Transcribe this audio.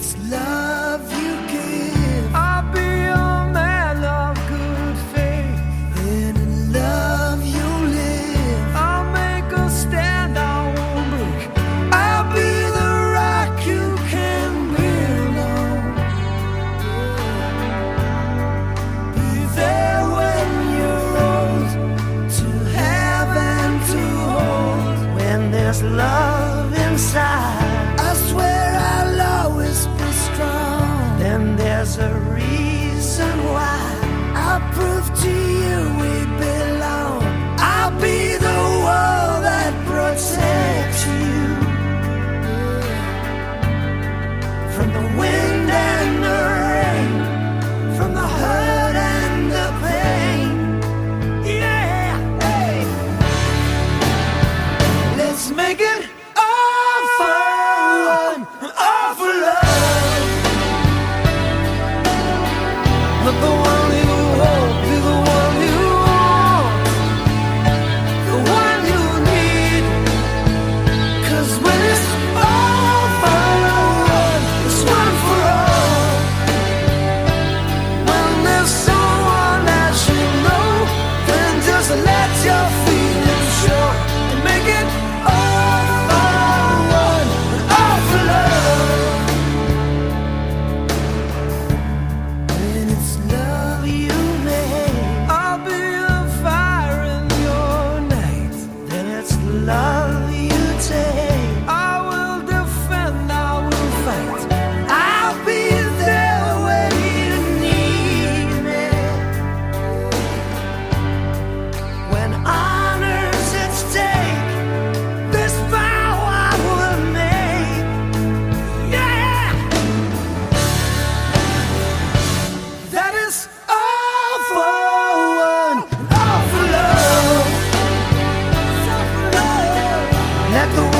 it's love you give. I'll be a man of good faith. Then in love you live. I'll make a stand, I won't break. I'll be the rock you can build on. Be there when you're old, to have and to hold. When there's love inside, I swear I'll always be strong. then there's a reason why. I'll prove to you we belong. I'll be the wall that protects you from the wind and the rain, from the hurt and the pain. Yeah, hey. Let's make it all for one, all for love. Let the one you hold be the one you want, the one you need. 'Cause when it's all for one, it's one for all. When there's someone that you know, Then just let your feelings show and make it all for one, all for love. When it's love you make, I'll be a fire in your night. then it's love you take. I will defend, I will fight. I'll be there when you need me. When honor's at stake, this vow I will make. Yeah, that is all for one, all for love. Let the